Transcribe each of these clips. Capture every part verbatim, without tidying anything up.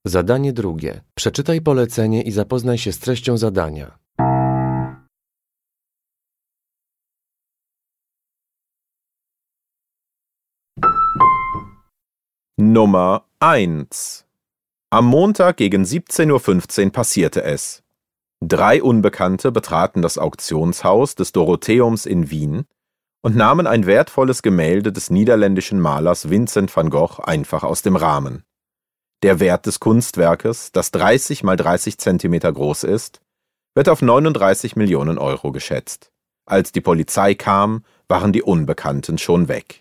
Zadanie drugie. Przeczytaj polecenie i zapoznaj się z treścią zadania. Nummer eins. Am Montag gegen siebzehn Uhr fünfzehn passierte es. Drei Unbekannte betraten das Auktionshaus des Dorotheums in Wien und nahmen ein wertvolles Gemälde des niederländischen Malers Vincent van Gogh einfach aus dem Rahmen. Der Wert des Kunstwerkes, das dreißig mal dreißig Zentimeter groß ist, wird auf neununddreißig Millionen Euro geschätzt. Als die Polizei kam, waren die Unbekannten schon weg.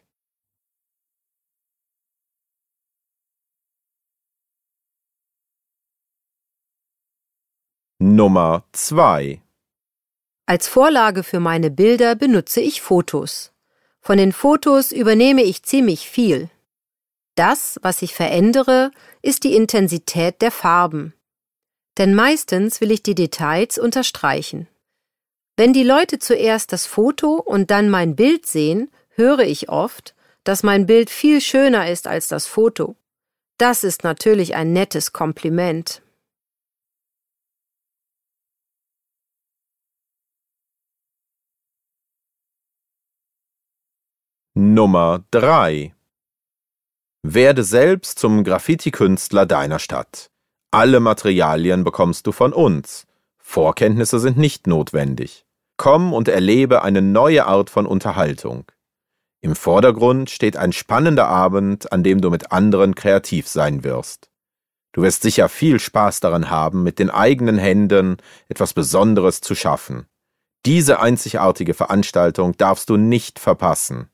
Nummer zwei. Als Vorlage für meine Bilder benutze ich Fotos. Von den Fotos übernehme ich ziemlich viel. Das, was ich verändere, ist die Intensität der Farben. Denn meistens will ich die Details unterstreichen. Wenn die Leute zuerst das Foto und dann mein Bild sehen, höre ich oft, dass mein Bild viel schöner ist als das Foto. Das ist natürlich ein nettes Kompliment. Nummer drei. Werde selbst zum Graffiti-Künstler deiner Stadt. Alle Materialien bekommst du von uns. Vorkenntnisse sind nicht notwendig. Komm und erlebe eine neue Art von Unterhaltung. Im Vordergrund steht ein spannender Abend, an dem du mit anderen kreativ sein wirst. Du wirst sicher viel Spaß daran haben, mit den eigenen Händen etwas Besonderes zu schaffen. Diese einzigartige Veranstaltung darfst du nicht verpassen.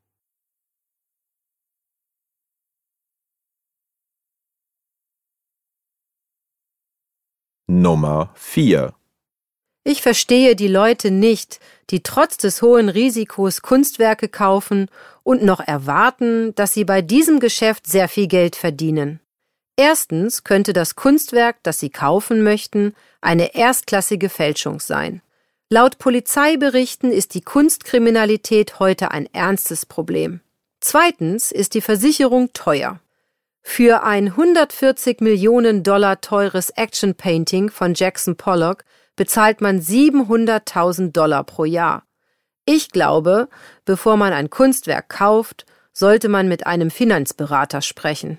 Nummer vier. Ich verstehe die Leute nicht, die trotz des hohen Risikos Kunstwerke kaufen und noch erwarten, dass sie bei diesem Geschäft sehr viel Geld verdienen. Erstens könnte das Kunstwerk, das sie kaufen möchten, eine erstklassige Fälschung sein. Laut Polizeiberichten ist die Kunstkriminalität heute ein ernstes Problem. Zweitens ist die Versicherung teuer. Für ein hundertvierzig Millionen Dollar teures Action-Painting von Jackson Pollock bezahlt man siebenhunderttausend Dollar pro Jahr. Ich glaube, bevor man ein Kunstwerk kauft, sollte man mit einem Finanzberater sprechen.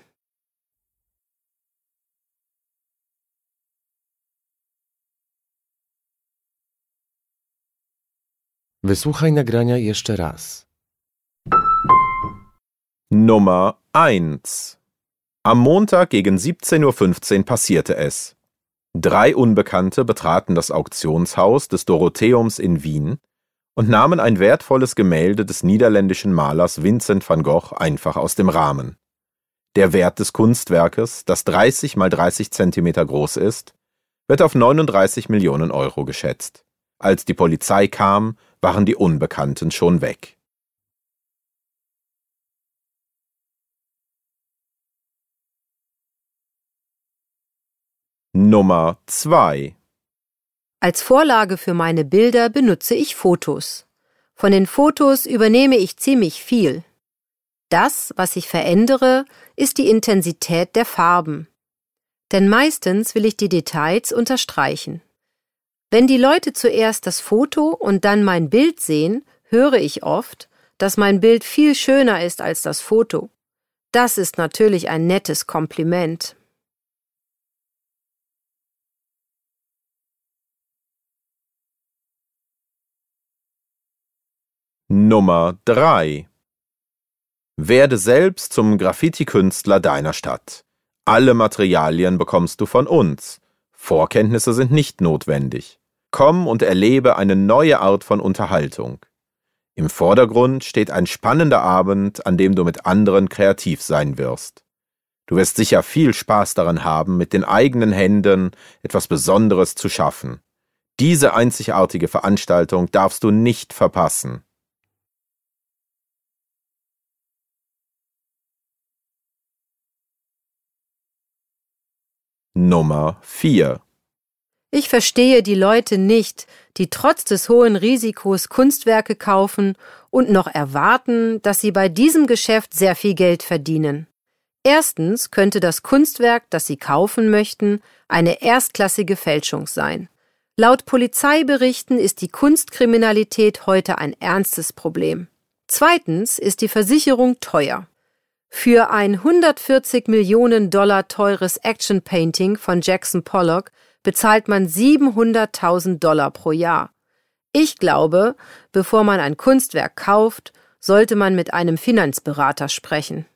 Wysłuchaj nagrania jeszcze raz. Nummer eins. Am Montag gegen siebzehn Uhr fünfzehn passierte es. Drei Unbekannte betraten das Auktionshaus des Dorotheums in Wien und nahmen ein wertvolles Gemälde des niederländischen Malers Vincent van Gogh einfach aus dem Rahmen. Der Wert des Kunstwerkes, das dreißig mal dreißig Zentimeter groß ist, wird auf neununddreißig Millionen Euro geschätzt. Als die Polizei kam, waren die Unbekannten schon weg. Nummer zwei. Als Vorlage für meine Bilder benutze ich Fotos. Von den Fotos übernehme ich ziemlich viel. Das, was ich verändere, ist die Intensität der Farben. Denn meistens will ich die Details unterstreichen. Wenn die Leute zuerst das Foto und dann mein Bild sehen, höre ich oft, dass mein Bild viel schöner ist als das Foto. Das ist natürlich ein nettes Kompliment. Nummer drei. Werde selbst zum Graffiti-Künstler deiner Stadt. Alle Materialien bekommst du von uns. Vorkenntnisse sind nicht notwendig. Komm und erlebe eine neue Art von Unterhaltung. Im Vordergrund steht ein spannender Abend, an dem du mit anderen kreativ sein wirst. Du wirst sicher viel Spaß daran haben, mit den eigenen Händen etwas Besonderes zu schaffen. Diese einzigartige Veranstaltung darfst du nicht verpassen. Nummer vier. Ich verstehe die Leute nicht, die trotz des hohen Risikos Kunstwerke kaufen und noch erwarten, dass sie bei diesem Geschäft sehr viel Geld verdienen. Erstens könnte das Kunstwerk, das Sie kaufen möchten, eine erstklassige Fälschung sein. Laut Polizeiberichten ist die Kunstkriminalität heute ein ernstes Problem. Zweitens ist die Versicherung teuer. Für ein hundertvierzig Millionen Dollar teures Action-Painting von Jackson Pollock bezahlt man siebenhunderttausend Dollar pro Jahr. Ich glaube, bevor man ein Kunstwerk kauft, sollte man mit einem Finanzberater sprechen.